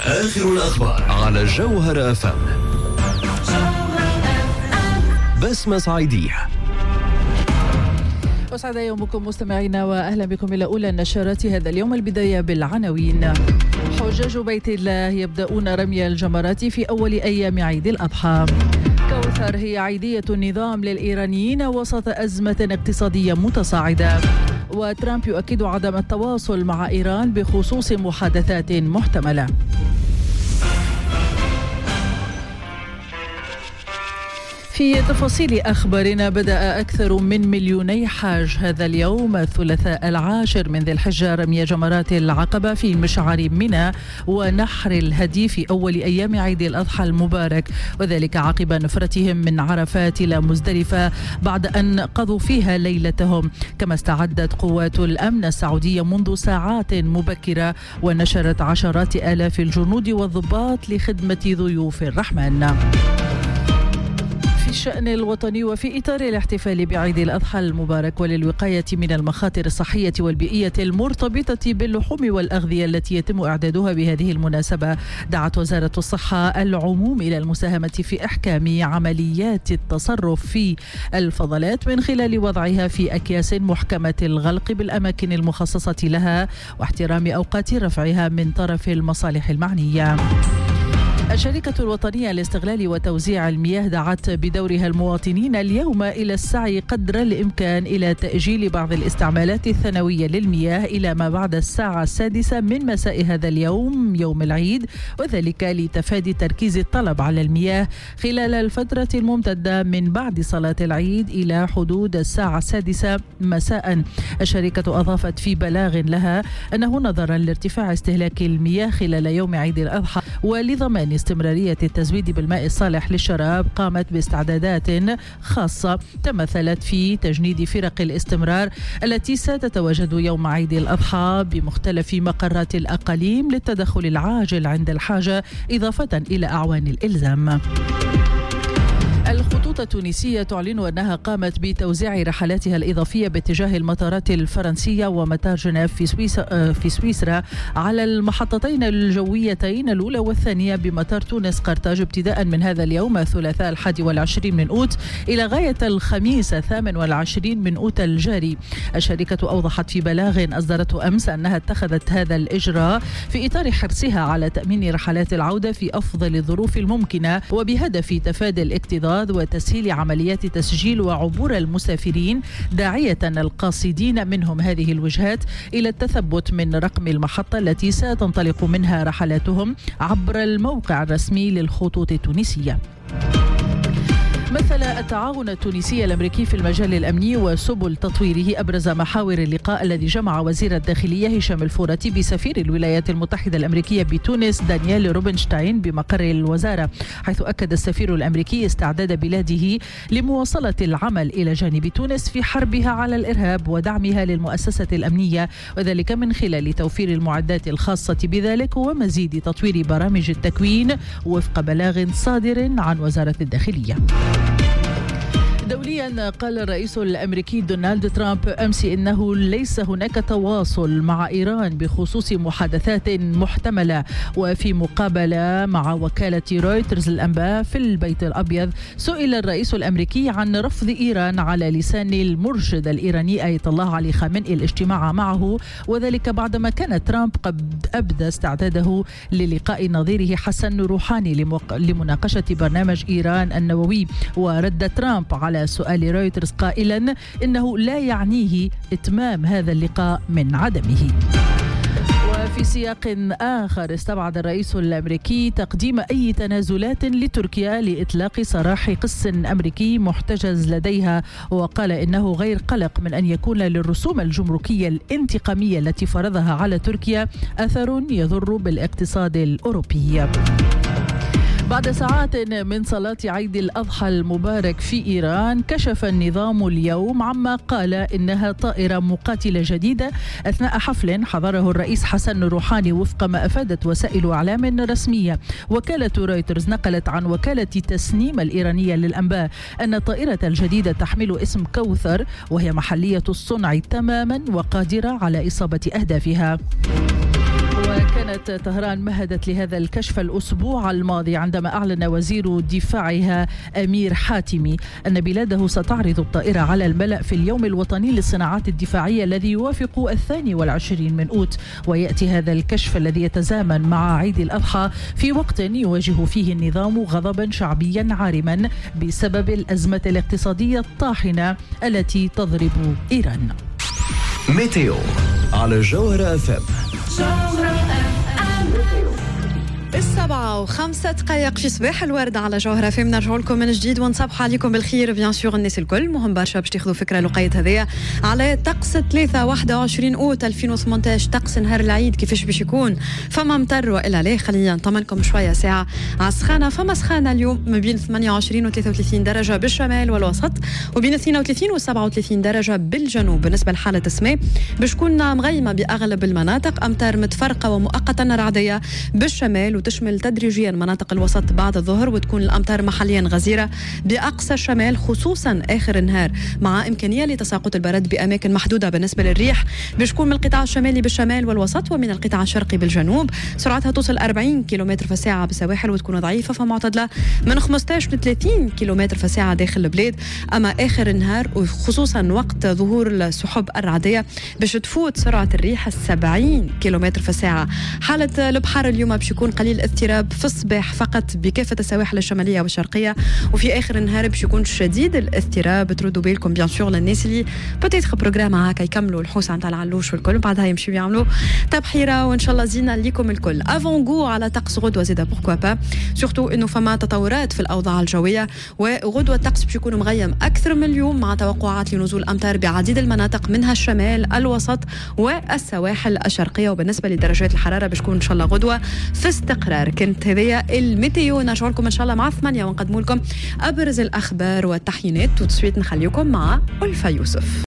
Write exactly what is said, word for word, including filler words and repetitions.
آخر الأخبار على جوهر أف أم. بسمة صعيدية. أسعد يومكم مستمعينا وأهلا بكم إلى أولى نشرات هذا اليوم. البداية بالعناوين. حجاج بيت الله يبدأون رمي الجمرات في أول أيام عيد الأضحى. كوثر هي عيدية النظام للإيرانيين وسط أزمة اقتصادية متصاعدة. وترامب يؤكد عدم التواصل مع إيران بخصوص محادثات محتملة. في تفاصيل أخبارنا، بدأ أكثر من مليوني حاج هذا اليوم الثلاثاء العاشر من ذي الحجة رمي جمرات العقبة في مشعر منى ونحر الهدي في أول أيام عيد الأضحى المبارك، وذلك عقب نفرتهم من عرفات إلى مزدلفة بعد أن قضوا فيها ليلتهم. كما استعدت قوات الأمن السعودية منذ ساعات مبكرة ونشرت عشرات آلاف الجنود والضباط لخدمة ضيوف الرحمن. في الشأن الوطني، وفي إطار الاحتفال بعيد الأضحى المبارك وللوقاية من المخاطر الصحية والبيئية المرتبطة باللحوم والأغذية التي يتم إعدادها بهذه المناسبة، دعت وزارة الصحة العموم إلى المساهمة في إحكام عمليات التصرف في الفضلات من خلال وضعها في أكياس محكمة الغلق بالأماكن المخصصة لها واحترام أوقات رفعها من طرف المصالح المعنية. الشركة الوطنية لاستغلال وتوزيع المياه دعت بدورها المواطنين اليوم إلى السعي قدر الإمكان إلى تأجيل بعض الاستعمالات الثانوية للمياه إلى ما بعد الساعة السادسة من مساء هذا اليوم يوم العيد، وذلك لتفادي تركيز الطلب على المياه خلال الفترة الممتدة من بعد صلاة العيد إلى حدود الساعة السادسة مساء. الشركة أضافت في بلاغ لها أنه نظرا لارتفاع استهلاك المياه خلال يوم عيد الأضحى ولضمان استمرارية التزويد بالماء الصالح للشراب، قامت باستعدادات خاصة تمثلت في تجنيد فرق الاستمرار التي ستتواجد يوم عيد الأضحى بمختلف مقرات الأقاليم للتدخل العاجل عند الحاجة، إضافة إلى أعوان الإلزام. الخطوط التونسية تعلن أنها قامت بتوزيع رحلاتها الإضافية باتجاه المطارات الفرنسية ومطار جنيف في سويسرا في سويسرا على المحطتين الجويتين الأولى والثانية بمطار تونس قرطاج ابتداء من هذا اليوم الثلاثاء الحادي والعشرين من أوت إلى غاية الخميس الثامن والعشرين من أوت الجاري. الشركة أوضحت في بلاغ أصدرته أمس أنها اتخذت هذا الإجراء في إطار حرصها على تأمين رحلات العودة في أفضل الظروف الممكنة وبهدف تفادي الاكتظاظ وتسهيل عمليات تسجيل وعبور المسافرين، داعية القاصدين منهم هذه الوجهات إلى التثبت من رقم المحطة التي ستنطلق منها رحلاتهم عبر الموقع الرسمي للخطوط التونسية. مثل التعاون التونسي الأمريكي في المجال الأمني وسبل تطويره أبرز محاور اللقاء الذي جمع وزير الداخلية هشام الفوراتي بسفير الولايات المتحدة الأمريكية بتونس دانيال روبنشتاين بمقر الوزارة، حيث أكد السفير الأمريكي استعداد بلاده لمواصلة العمل إلى جانب تونس في حربها على الإرهاب ودعمها للمؤسسة الأمنية، وذلك من خلال توفير المعدات الخاصة بذلك ومزيد تطوير برامج التكوين وفق بلاغ صادر عن وزارة الداخلية. دوليا، قال الرئيس الأمريكي دونالد ترامب أمس إنه ليس هناك تواصل مع إيران بخصوص محادثات محتملة. وفي مقابلة مع وكالة رويترز الأنباء في البيت الأبيض، سئل الرئيس الأمريكي عن رفض إيران على لسان المرشد الإيراني آية الله علي خامنئي الاجتماع معه، وذلك بعدما كان ترامب قد أبدى استعداده للقاء نظيره حسن روحاني لمناقشة برنامج إيران النووي. ورد ترامب على سؤال رويترز قائلا إنه لا يعنيه إتمام هذا اللقاء من عدمه. وفي سياق آخر، استبعد الرئيس الأمريكي تقديم أي تنازلات لتركيا لإطلاق سراح قس أمريكي محتجز لديها، وقال إنه غير قلق من أن يكون للرسوم الجمركية الانتقامية التي فرضها على تركيا أثر يضر بالاقتصاد الأوروبي. بعد ساعات من صلاة عيد الأضحى المبارك في إيران، كشف النظام اليوم عما قال إنها طائرة مقاتلة جديدة أثناء حفل حضره الرئيس حسن روحاني وفق ما أفادت وسائل إعلام رسمية. وكالة رويترز نقلت عن وكالة تسنيم الإيرانية للأنباء أن الطائرة الجديدة تحمل اسم كوثر، وهي محلية الصنع تماما وقادرة على إصابة أهدافها. كانت طهران مهدت لهذا الكشف الأسبوع الماضي عندما أعلن وزير دفاعها أمير حاتمي أن بلاده ستعرض الطائرة على الملأ في اليوم الوطني للصناعات الدفاعية الذي يوافق الثاني والعشرين من أوت. ويأتي هذا الكشف الذي يتزامن مع عيد الأضحى في وقت يواجه فيه النظام غضبا شعبيا عارما بسبب الأزمة الاقتصادية الطاحنة التي تضرب إيران. ميتيو على جوهرة اف ام. السبعة وخمسة دقائق في صباح الورد على جوهرة فيم. نرجع لكم من جديد ونصبح عليكم بالخير بيان سور الناس الكل. مهم برشا باش تاخذوا فكرة لقيت هذيا على طقس ثلاثة واحد وعشرين أوت ألفين وثمانية عشر. طقس نهار العيد كيفاش باش يكون؟ فما مطر والا لا؟ خلينا نطمنكم شوية ساعة على سخانة. فما سخانة اليوم ما بين ثمانية وعشرين و ثلاثة وثلاثين درجة بالشمال والوسط، وبين اثنين وثلاثين و سبعة وثلاثين درجة بالجنوب. بالنسبة لحالة السماء باش تكون مغيمة بأغلب المناطق، أمطار متفرقة ومؤقتا رعدية بالشمال وتشمل تدريجيا مناطق الوسط بعد الظهر، وتكون الأمطار محليا غزيرة بأقصى الشمال خصوصا آخر النهار، مع إمكانية لتساقط البرد بأماكن محدودة. بالنسبة للريح باش تكون من القطاع الشمالي بالشمال والوسط ومن القطاع الشرقي بالجنوب، سرعتها توصل أربعين كيلومتر في الساعة بالسواحل وتكون ضعيفة فمعتدلة من خمسة عشر ل ثلاثين كيلومتر في الساعة داخل البلاد. أما آخر النهار وخصوصا وقت ظهور السحب الرعدية باش تفوت سرعة الريح سبعين كيلومتر في الساعة. حالة البحر اليوم باش يكون قليل اضطراب في الصباح فقط بكافة السواحل الشمالية والشرقية، وفي آخر النهار باش يكون شديد الاضطراب. تردوا بالكم بيان سور للناس اللي بتيت بروجرام هكا يكملوا الحوسة نتاع العلوش والكل، بعدها يمشيو يعملوا تبحيرة وإن شاء الله زينة ليكم الكل. افونغو على طقس غدوة زيادة بوركوا با، سورتو إنه فما تطورات في الأوضاع الجوية، وغدوة الطقس باش يكون مغيم أكثر من اليوم مع توقعات لنزول أمطار بعديد المناطق منها الشمال الوسط والسواحل الشرقية. وبالنسبة لدرجات الحرارة باش تكون إن شاء الله غدوة في استقرار. كنت هذيا الميتيو، نرجع لكم إن شاء الله مع ثمانية ونقدم لكم أبرز الأخبار والتحيينات، وتسويت نخليكم مع ألفا يوسف.